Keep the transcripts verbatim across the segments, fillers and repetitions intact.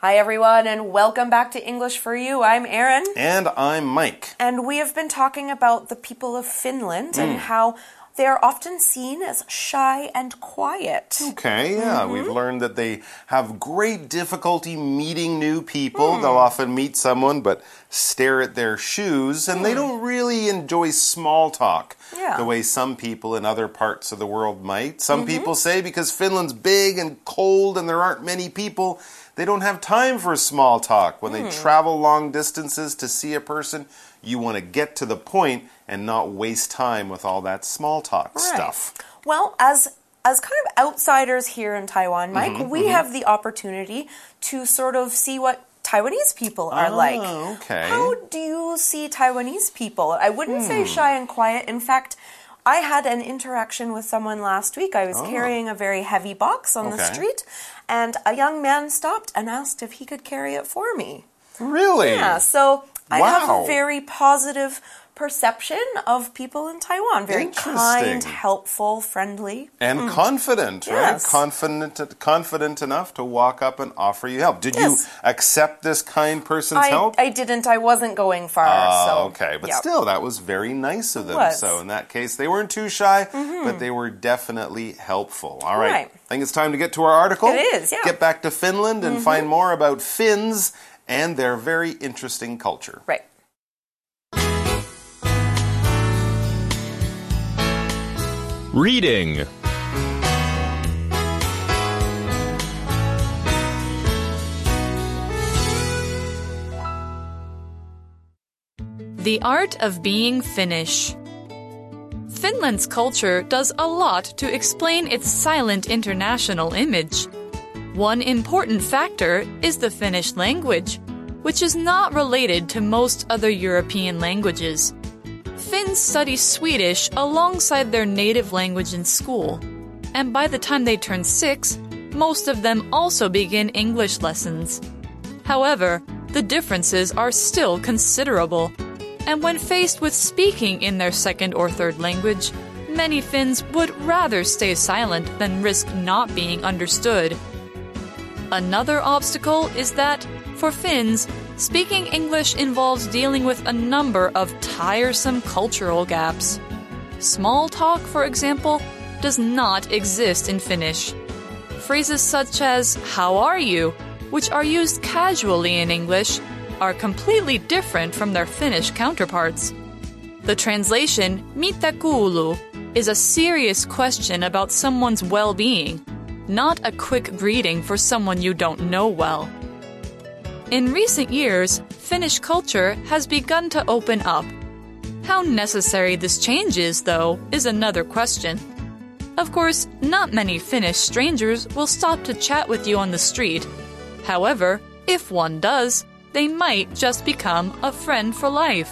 Hi everyone, and welcome back to English for You. I'm Erin. And I'm Mike. And we have been talking about the people of Finland mm. and how they are often seen as shy and quiet. Okay, yeah. Mm-hmm. We've learned that they have great difficulty meeting new people. Mm. They'll often meet someone but stare at their shoes, and mm. they don't really enjoy small talk yeah. the way some people in other parts of the world might. Some mm-hmm. people say because Finland's big and cold and there aren't many people, they don't have time for small talk. When mm. they travel long distances to see a person, you want to get to the point and not waste time with all that small talk right. stuff. Well, as as kind of outsiders here in Taiwan, Mike, mm-hmm, we mm-hmm. have the opportunity to sort of see what Taiwanese people are oh, like. Okay. How do you see Taiwanese people? I wouldn't hmm. say shy and quiet. In fact, I had an interaction with someone last week. I was oh. carrying a very heavy box on okay. the street, and a young man stopped and asked if he could carry it for me. Really? Yeah, so I wow. have a very positive perception of people in Taiwan. Very kind, helpful, friendly. And mm. confident, right? Yes. Confident confident enough to walk up and offer you help. Did yes. you accept this kind person's I, help? I didn't. I wasn't going far. Oh, so, okay. But yep. still, that was very nice of them. Was. So in that case, they weren't too shy, mm-hmm. but they were definitely helpful. All right. right. I think it's time to get to our article. It is, yeah. Get back to Finland and mm-hmm. find more about Finns and their very interesting culture. Right. Reading. The Art of Being Finnish. Finland's culture does a lot to explain its silent international image. One important factor is the Finnish language, which is not related to most other European languages. Finns study Swedish alongside their native language in school, and by the time they turn six, most of them also begin English lessons. However, the differences are still considerable, and when faced with speaking in their second or third language, many Finns would rather stay silent than risk not being understood. Another obstacle is that, for Finns, speaking English involves dealing with a number of tiresome cultural gaps. Small talk, for example, does not exist in Finnish. Phrases such as, "How are you?" which are used casually in English, are completely different from their Finnish counterparts. The translation, "Mitä kuuluu?" is a serious question about someone's well-being, not a quick greeting for someone you don't know well. In recent years, Finnish culture has begun to open up. How necessary this change is, though, is another question. Of course, not many Finnish strangers will stop to chat with you on the street. However, if one does, they might just become a friend for life.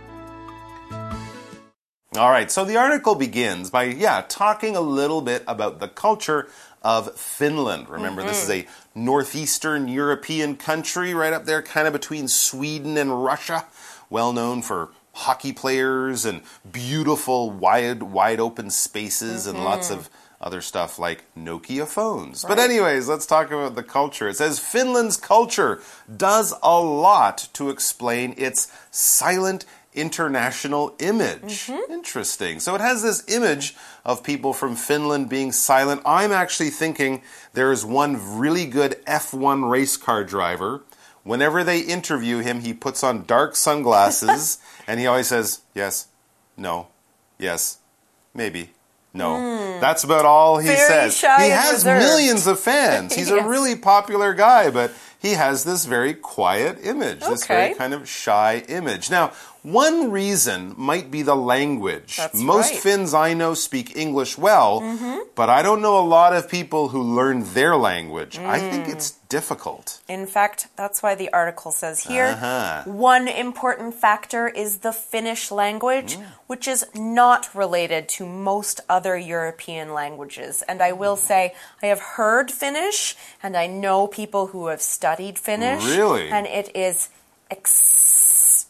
All right, so the article begins by, yeah, talking a little bit about the culture of Finland. Remember, mm-hmm. this is a northeastern European country right up there, kind of between Sweden and Russia, well known for hockey players and beautiful, wide, wide open spaces mm-hmm. and lots of other stuff like Nokia phones. Right. But anyways, let's talk about the culture. It says Finland's culture does a lot to explain its silent international image. Mm-hmm. Interesting. So it has this image of people from Finland being silent. I'm actually thinking there is one really good F one race car driver. Whenever they interview him, he puts on dark sunglasses and he always says, yes, no, yes, maybe, no. Mm. That's about all he Very says. Shy he and has reserved. millions of fans. He's yes. a really popular guy, but he has this very quiet image, okay. this very kind of shy image. Now, one reason might be the language. That's Most right. Finns I know speak English well, mm-hmm. but I don't know a lot of people who learn their language. Mm. I think it's difficult. In fact, that's why the article says here, uh-huh. one important factor is the Finnish language, mm. which is not related to most other European languages. And I will say, I have heard Finnish, and I know people who have studied Finnish. Really? And it is extremely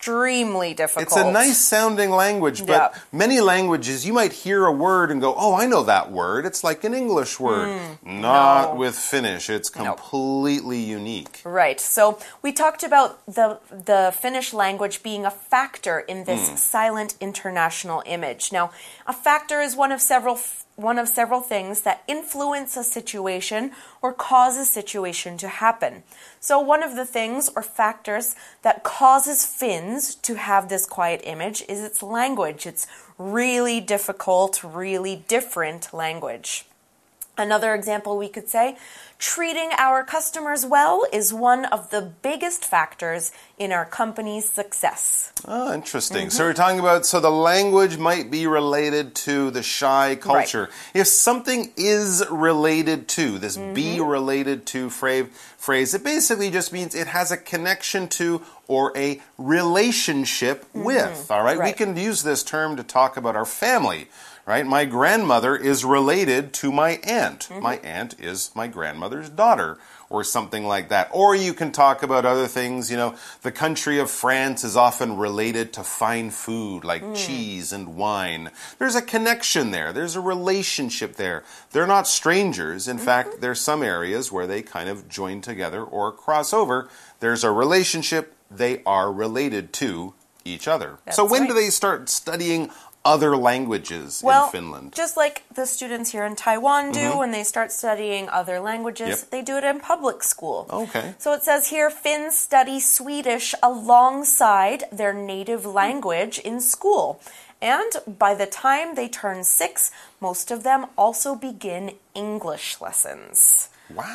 extremely difficult. It's a nice sounding language, but Yeah. many languages, you might hear a word and go, oh, I know that word. It's like an English word. Mm, Not no. with Finnish. It's completely unique. Right. So we talked about the the Finnish language being a factor in this silent international image. Now, a factor is one of several one of several things that influence a situation or cause a situation to happen. So one of the things or factors that causes Finns to have this quiet image is its language. It's really difficult, really different language. Another example we could say, treating our customers well is one of the biggest factors in our company's success. Oh, interesting. So we're talking about, so the language might be related to the shy culture. Right. If something is related to, this be related to phrase, phrase, it basically just means it has a connection to or a relationship with, all right? Right. We can use this term to talk about our family. Right? My grandmother is related to my aunt. My aunt is my grandmother's daughter, or something like that. Or you can talk about other things. You know, the country of France is often related to fine food, like cheese and wine. There's a connection there. There's a relationship there. They're not strangers. In fact, there's some areas where they kind of join together or cross over. There's a relationship. They are related to each other. That's so when right. do they start studying other languages Well, in Finland? just like the students here in Taiwan do when they start studying other languages, Yep. they do it in public school. Okay. So it says here, Finns study Swedish alongside their native language in school. And by the time they turn six, most of them also begin English lessons.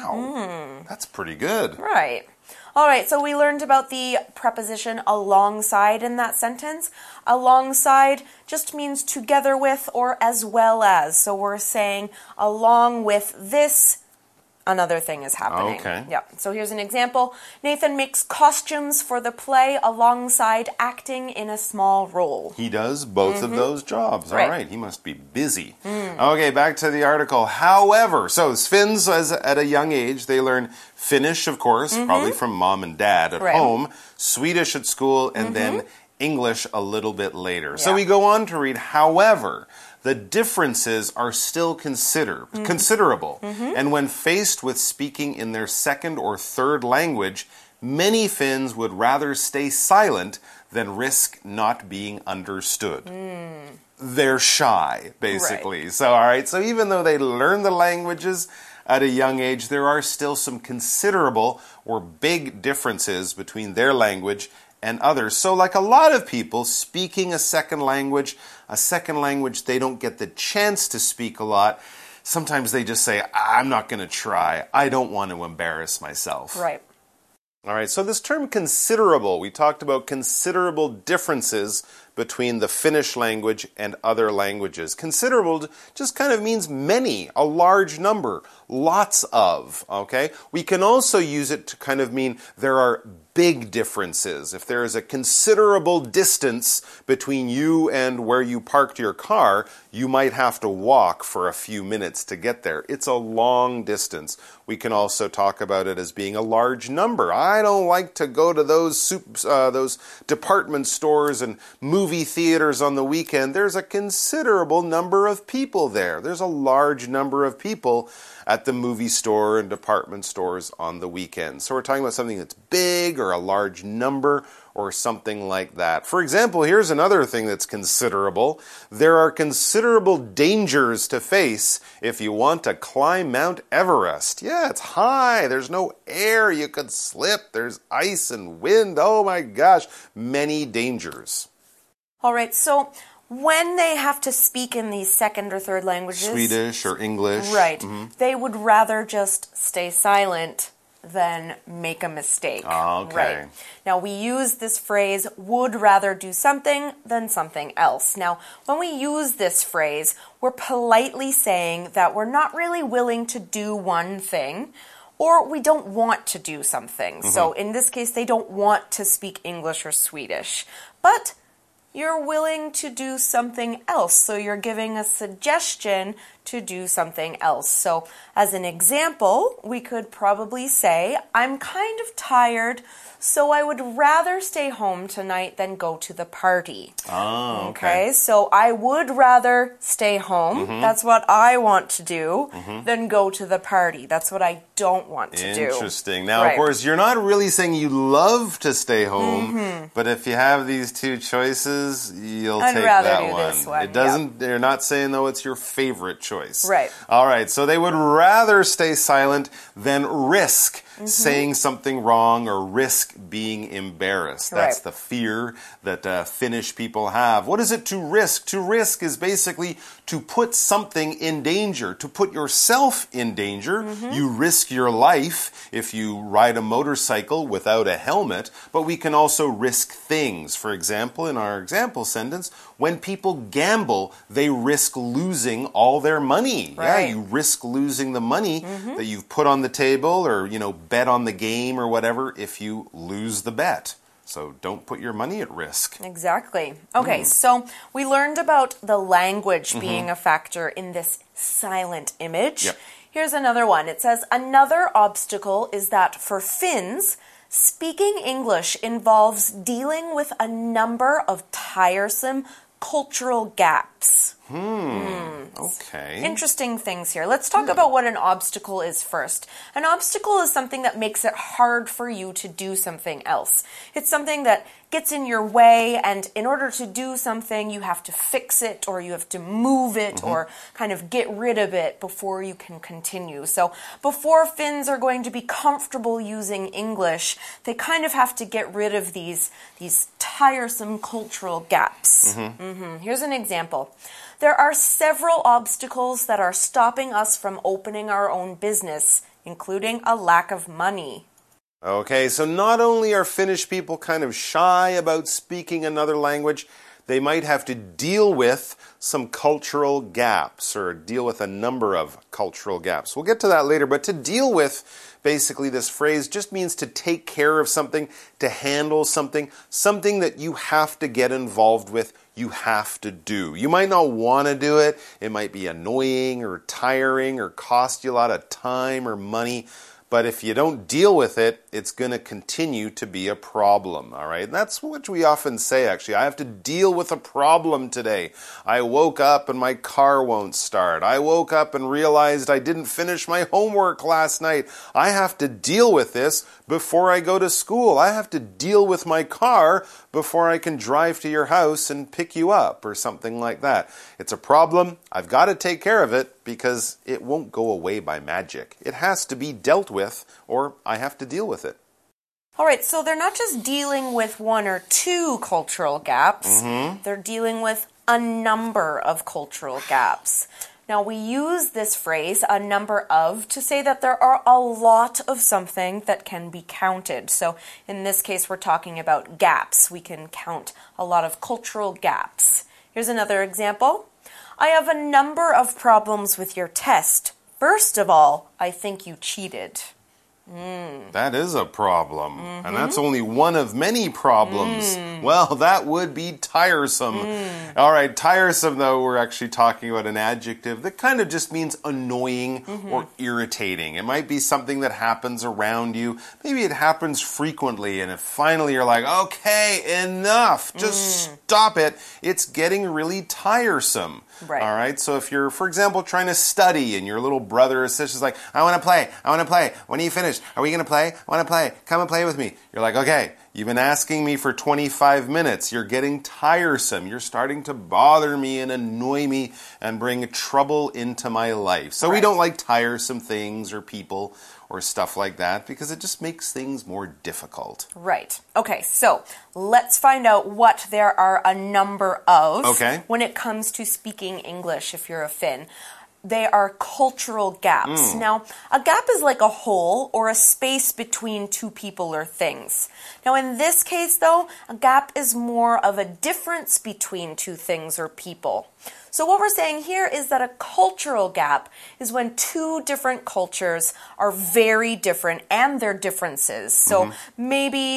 Wow. That's pretty good. Right. All right, so we learned about the preposition alongside in that sentence. Alongside just means together with or as well as. So we're saying along with this, another thing is happening. Okay. Yeah. So here's an example. Nathan makes costumes for the play alongside acting in a small role. He does both of those jobs. All Right. right. He must be busy. Okay, back to the article. However, so Finns, as at a young age, they learn Finnish, of course, probably from mom and dad at Right. home, Swedish at school, and then English a little bit later. So Yeah. we go on to read, however, the differences are still consider, considerable. And when faced with speaking in their second or third language, many Finns would rather stay silent than risk not being understood. They're shy, basically. So, all right, so even though they learn the languages at a young age, there are still some considerable or big differences between their language and others. So like a lot of people speaking a second language, a second language they don't get the chance to speak a lot, sometimes they just say, I'm not going to try. I don't want to embarrass myself. Right. All right, so this term considerable, we talked about considerable differences between the Finnish language and other languages. Considerable just kind of means many, a large number, lots of, okay? We can also use it to kind of mean there are big differences. If there is a considerable distance between you and where you parked your car, you might have to walk for a few minutes to get there. It's a long distance. We can also talk about it as being a large number. I don't like to go to those soup, uh, those department stores and movie theaters on the weekend. There's a considerable number of people there. There's a large number of people at the movie store and department stores on the weekend. So we're talking about something that's big or a large number or something like that. For example, here's another thing that's considerable. There are considerable dangers to face if you want to climb Mount Everest. Yeah, it's high. There's no air. You could slip. There's ice and wind. Oh my gosh, many dangers. All right, so when they have to speak in these second or third languages, Swedish or English. right, they would rather just stay silent than make a mistake. Okay. Right. Now, we use this phrase, would rather do something than something else. Now, when we use this phrase, we're politely saying that we're not really willing to do one thing, or we don't want to do something. Mm-hmm. So in this case, they don't want to speak English or Swedish. But you're willing to do something else. So you're giving a suggestion to do something else. So, as an example, we could probably say, I'm kind of tired, so I would rather stay home tonight than go to the party. Oh, okay. Okay, so I would rather stay home. Mm-hmm. That's what I want to do, mm-hmm. than go to the party. That's what I don't want to Interesting. do. Interesting. Now, right. of course, you're not really saying you love to stay home, mm-hmm. but if you have these two choices, you'll I'd take rather that do one. This one. It doesn't. Yeah. They're not saying though it's your favorite choice. Right. All right. So they would rather stay silent than risk mm-hmm. saying something wrong or risk being embarrassed. That's right. the fear that uh, Finnish people have. What is it to risk? To risk is basically to put something in danger, to put yourself in danger. Mm-hmm. You risk your life if you ride a motorcycle without a helmet, but we can also risk things. For example, in our example sentence, when people gamble, they risk losing all their money. Right. Yeah, you risk losing the money mm-hmm. that you've put on the table or, you know, bet on the game or whatever if you lose the bet. So don't put your money at risk. Exactly. Okay, mm. so we learned about the language mm-hmm. being a factor in this silent image. Yep. Here's another one. It says, another obstacle is that for Finns, speaking English involves dealing with a number of tiresome cultural gaps. Hmm. Mm. Okay. Interesting things here. Let's talk yeah. about what an obstacle is first. An obstacle is something that makes it hard for you to do something else. It's something that gets in your way, and in order to do something, you have to fix it, or you have to move it, mm-hmm. or kind of get rid of it before you can continue. So before Finns are going to be comfortable using English, they kind of have to get rid of these, these tiresome cultural gaps. Mm-hmm. Mm-hmm. Here's an example. There are several obstacles that are stopping us from opening our own business, including a lack of money. Okay, so not only are Finnish people kind of shy about speaking another language, they might have to deal with some cultural gaps or deal with a number of cultural gaps. We'll get to that later, but to deal with, basically this phrase just means to take care of something, to handle something, something that you have to get involved with, you have to do. You might not want to do it. It might be annoying or tiring or cost you a lot of time or money. But if you don't deal with it, it's going to continue to be a problem, all right? And that's what we often say, actually. I have to deal with a problem today. I woke up and my car won't start. I woke up and realized I didn't finish my homework last night. I have to deal with this before I go to school. I have to deal with my car before I can drive to your house and pick you up or something like that. It's a problem. I've got to take care of it because it won't go away by magic. It has to be dealt with, or I have to deal with it. All right, so they're not just dealing with one or two cultural gaps. Mm-hmm. They're dealing with a number of cultural gaps. Now, we use this phrase, a number of, to say that there are a lot of something that can be counted. So in this case, we're talking about gaps. We can count a lot of cultural gaps. Here's another example. I have a number of problems with your test. First of all, I think you cheated. Mm. That is a problem. Mm-hmm. And that's only one of many problems. Mm. Well, that would be tiresome. Mm. All right, tiresome, though, we're actually talking about an adjective that kind of just means annoying mm-hmm. or irritating. It might be something that happens around you. Maybe it happens frequently, and if finally you're like, okay, enough, just mm. stop it. It's getting really tiresome. Right. All right, so if you're, for example, trying to study and your little brother or sister's like, I want to play, I want to play. When are you finished? Are we going to play? I want to play. Come and play with me. You're like, okay, you've been asking me for twenty-five minutes. You're getting tiresome. You're starting to bother me and annoy me and bring trouble into my life. So right. we don't like tiresome things or people or stuff like that because it just makes things more difficult. Right. Okay, so let's find out what there are a number of okay. when it comes to speaking English if you're a Finn. They are cultural gaps. Mm. Now, a gap is like a hole or a space between two people or things. Now, in this case, though, a gap is more of a difference between two things or people. So what we're saying here is that a cultural gap is when two different cultures are very different and their differences. So mm-hmm. maybe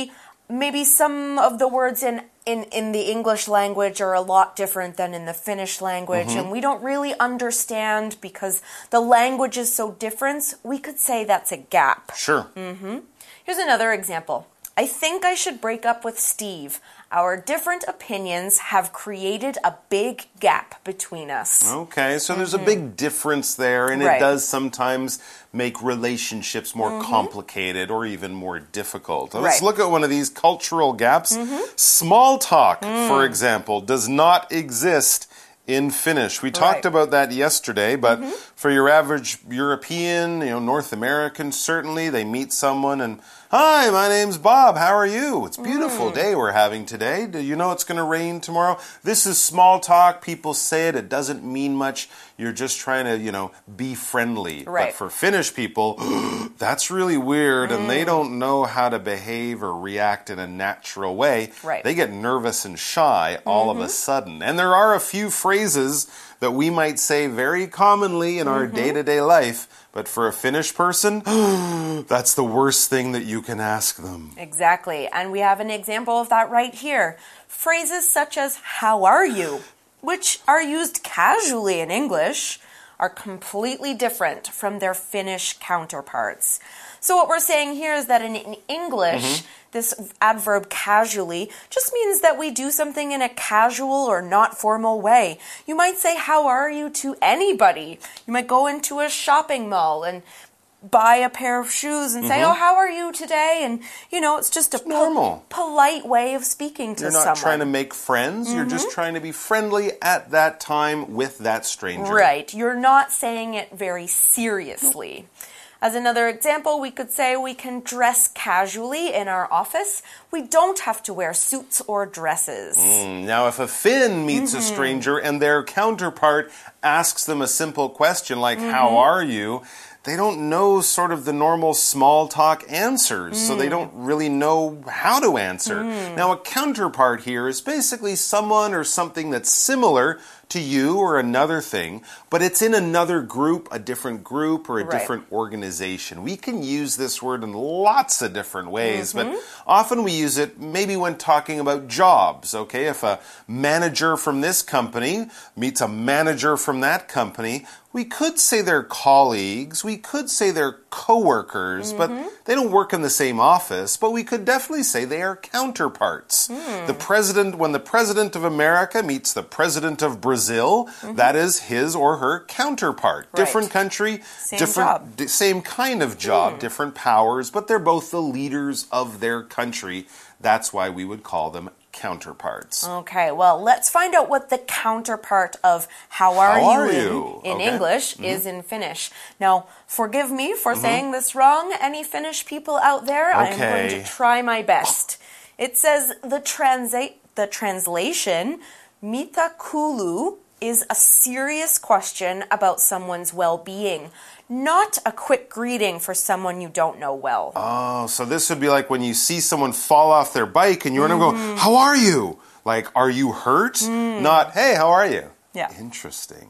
maybe some of the words in, in, in the English language are a lot different than in the Finnish language, mm-hmm. and we don't really understand because the language is so different. We could say that's a gap. Sure. Mm-hmm. Here's another example. I think I should break up with Steve. Our different opinions have created a big gap between us. Okay, so there's mm-hmm. a big difference there, and right. it does sometimes make relationships more mm-hmm. complicated or even more difficult. Let's right. look at one of these cultural gaps. Mm-hmm. Small talk, mm. for example, does not exist in Finnish. We talked right. about that yesterday, but mm-hmm. for your average European, you know, North American, certainly they meet someone and, hi, my name's Bob. How are you? It's a beautiful mm. day we're having today. Do you know it's going to rain tomorrow? This is small talk. People say it. It doesn't mean much. You're just trying to, you know, be friendly. Right. But for Finnish people, that's really weird, mm. and they don't know how to behave or react in a natural way. Right. They get nervous and shy all mm-hmm. of a sudden. And there are a few phrases that we might say very commonly in mm-hmm. our day-to-day life, but for a Finnish person, that's the worst thing that you can ask them. Exactly. And we have an example of that right here. Phrases such as, how are you? Which are used casually in English, are completely different from their Finnish counterparts. So what we're saying here is that in, in English, mm-hmm. this adverb casually just means that we do something in a casual or not formal way. You might say, how are you to anybody? You might go into a shopping mall and buy a pair of shoes and say, mm-hmm. oh, how are you today? And, you know, it's just a it's normal. Po- polite way of speaking to someone. You're not someone. trying to make friends. Mm-hmm. You're just trying to be friendly at that time with that stranger. Right. You're not saying it very seriously. As another example, we could say we can dress casually in our office. We don't have to wear suits or dresses. Mm, now, if a Finn meets mm-hmm. a stranger and their counterpart asks them a simple question like, mm-hmm. how are you? They don't know sort of the normal small talk answers, mm. so they don't really know how to answer. Mm. Now, a counterpart here is basically someone or something that's similar to you or another thing, but it's in another group, a different group, or a right. different organization. We can use this word in lots of different ways, mm-hmm. but often we use it maybe when talking about jobs, okay? If a manager from this company meets a manager from that company, we could say they're colleagues, we could say they're coworkers, mm-hmm. but they don't work in the same office, but we could definitely say they are counterparts. Mm. The president, when the president of America meets the president of Brazil, mm-hmm. that is his or her counterpart. Right. Different country, same different, job. D- same kind of job, mm. different powers, but they're both the leaders of their country. That's why we would call them counterparts. Okay, well, let's find out what the counterpart of how are, how are you, you in, in okay. English mm-hmm. is in Finnish. Now, forgive me for mm-hmm. saying this wrong. Any Finnish people out there? Okay. I'm going to try my best. It says the transa- the translation, Mitä kuuluu, is a serious question about someone's well-being, not a quick greeting for someone you don't know well. Oh, so this would be like when you see someone fall off their bike and you want to mm-hmm. go, how are you? Like, are you hurt? Mm. Not, hey, how are you? Yeah. Interesting.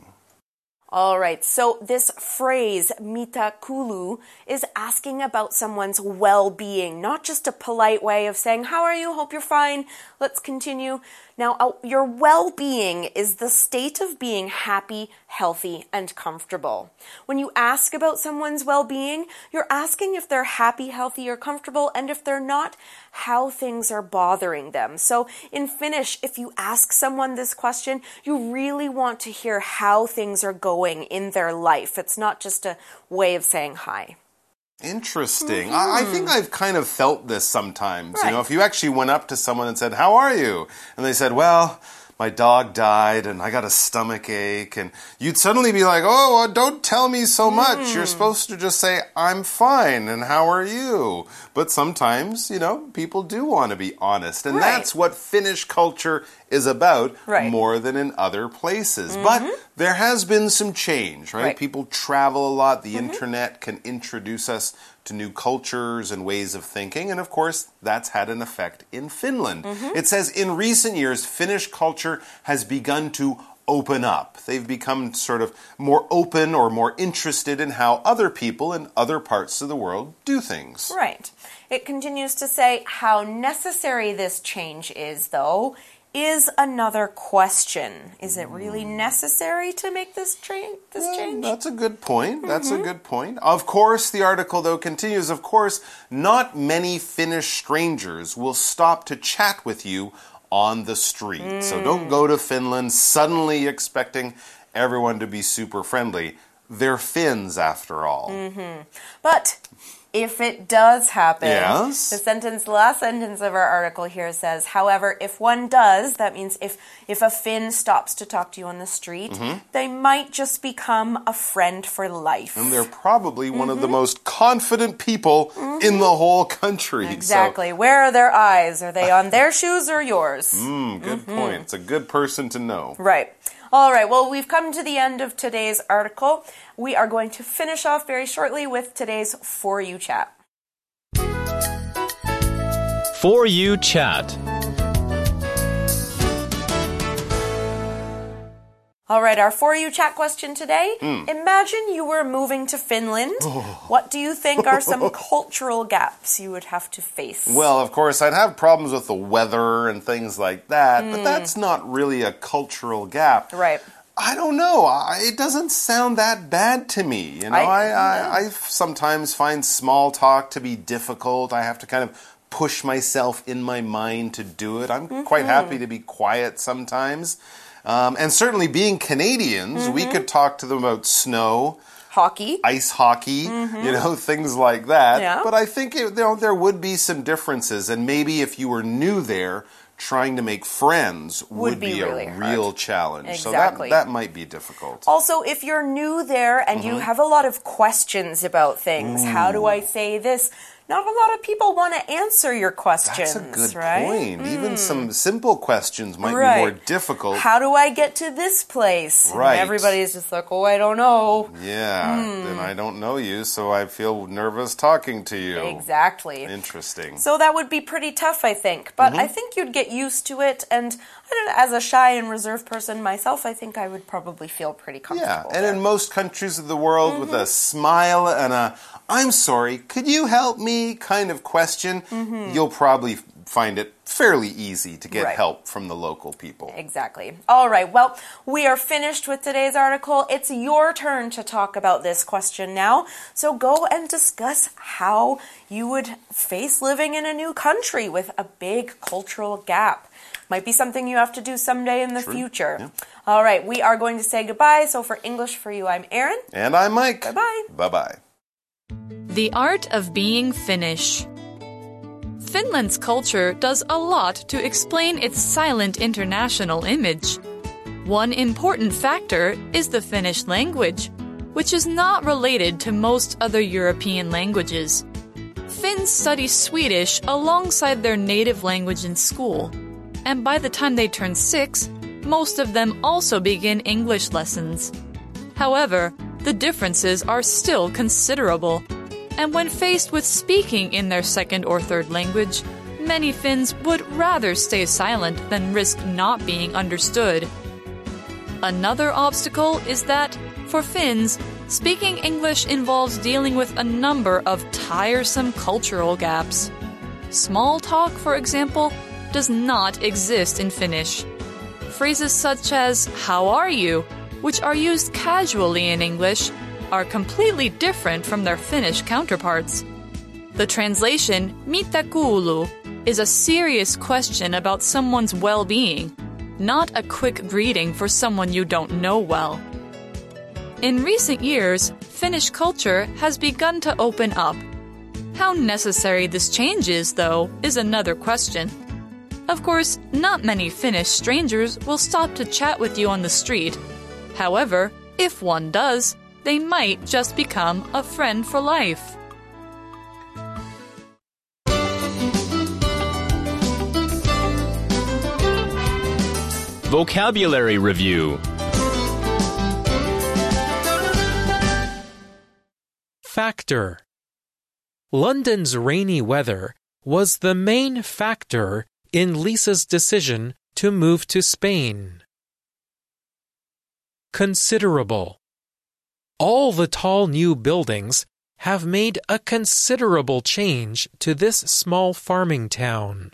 All right, so this phrase, Mitä kuuluu, is asking about someone's well-being, not just a polite way of saying, how are you? Hope you're fine. Let's continue. Now, uh, your well-being is the state of being happy, healthy, and comfortable. When you ask about someone's well-being, you're asking if they're happy, healthy, or comfortable, and if they're not, how things are bothering them. So in Finnish, if you ask someone this question, you really want to hear how things are going in their life. It's not just a way of saying hi. Interesting. Mm-hmm. I, I think I've kind of felt this sometimes. Right. You know, if you actually went up to someone and said, how are you? And they said, well, my dog died and I got a stomach ache. And you'd suddenly be like, oh, well, don't tell me so much. Mm. You're supposed to just say, I'm fine. And how are you? But sometimes, you know, people do want to be honest. And right. that's what Finnish culture is about right. more than in other places. Mm-hmm. But there has been some change, right? right. People travel a lot. The mm-hmm. internet can introduce us to new cultures and ways of thinking. And of course, that's had an effect in Finland. Mm-hmm. It says, in recent years, Finnish culture has begun to open up. They've become sort of more open or more interested in how other people in other parts of the world do things. Right. It continues to say how necessary this change is, though, is another question. Is it really necessary to make this, tra- this Well, change? That's a good point. That's mm-hmm. a good point. Of course, the article, though, continues, of course, not many Finnish strangers will stop to chat with you on the street. Mm. So don't go to Finland suddenly expecting everyone to be super friendly. They're Finns, after all. Mm-hmm. But if it does happen, yes. the sentence, the last sentence of our article here says, however, if one does, that means if, if a Finn stops to talk to you on the street, mm-hmm. they might just become a friend for life. And they're probably one mm-hmm. of the most confident people mm-hmm. in the whole country. Exactly. So. Where are their eyes? Are they on their shoes or yours? Mm, good mm-hmm. point. It's a good person to know. Right. All right, well, we've come to the end of today's article. We are going to finish off very shortly with today's For You Chat. For You Chat. All right, our For You Chat question today. Mm. Imagine you were moving to Finland. Oh. What do you think are some cultural gaps you would have to face? Well, of course, I'd have problems with the weather and things like that, mm. but that's not really a cultural gap. Right. I don't know. I, it doesn't sound that bad to me. You know, I, I, I, I sometimes find small talk to be difficult. I have to kind of push myself in my mind to do it. I'm mm-hmm. quite happy to be quiet sometimes. Um, and certainly being Canadians, mm-hmm. we could talk to them about snow, hockey, ice hockey, mm-hmm. you know, things like that. Yeah. But I think it, you know, there would be some differences. And maybe if you were new there, trying to make friends would, would be, be really a hard. real challenge. Exactly. So that, that might be difficult. Also, if you're new there and mm-hmm. you have a lot of questions about things, Ooh. How do I say this? Not a lot of people want to answer your questions. That's a good right? point. Mm. Even some simple questions might right. be more difficult. How do I get to this place? Right. And everybody's just like, oh, I don't know. Yeah, mm. and I don't know you, so I feel nervous talking to you. Exactly. Interesting. So that would be pretty tough, I think. But mm-hmm. I think you'd get used to it. And I don't know, as a shy and reserved person myself, I think I would probably feel pretty comfortable. Yeah, and there. in most countries of the world, mm-hmm. with a smile and a, I'm sorry, could you help me kind of question, mm-hmm. you'll probably find it fairly easy to get right. help from the local people. Exactly. All right, well, we are finished with today's article. It's your turn to talk about this question now. So go and discuss how you would face living in a new country with a big cultural gap. Might be something you have to do someday in the True. future. Yeah. All right, we are going to say goodbye. So for English for You, I'm Erin. And I'm Mike. Bye-bye. Bye-bye. The Art of Being Finnish. Finland's culture does a lot to explain its silent international image. One important factor is the Finnish language, which is not related to most other European languages. Finns study Swedish alongside their native language in school, and by the time they turn six, most of them also begin English lessons. However, the differences are still considerable. And when faced with speaking in their second or third language, many Finns would rather stay silent than risk not being understood. Another obstacle is that, for Finns, speaking English involves dealing with a number of tiresome cultural gaps. Small talk, for example, does not exist in Finnish. Phrases such as, "How are you?" which are used casually in English, are completely different from their Finnish counterparts. The translation, "Mitä kuuluu?" is a serious question about someone's well-being, not a quick greeting for someone you don't know well. In recent years, Finnish culture has begun to open up. How necessary this change is, though, is another question. Of course, not many Finnish strangers will stop to chat with you on the street. However, if one does, they might just become a friend for life. Vocabulary Review. Factor. London's rainy weather was the main factor in Lisa's decision to move to Spain. Considerable. All the tall new buildings have made a considerable change to this small farming town.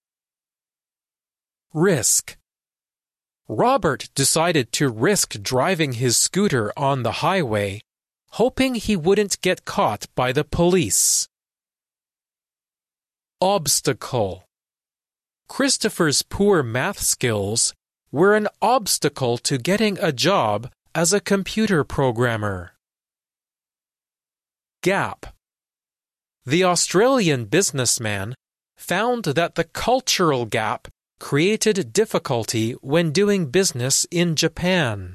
Risk. Robert decided to risk driving his scooter on the highway, hoping he wouldn't get caught by the police. Obstacle. Christopher's poor math skills were an obstacle to getting a job as a computer programmer. Gap. The Australian businessman found that the cultural gap created difficulty when doing business in Japan.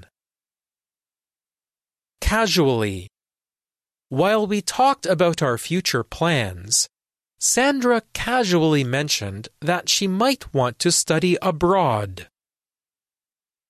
Casually. While we talked about our future plans, Sandra casually mentioned that she might want to study abroad.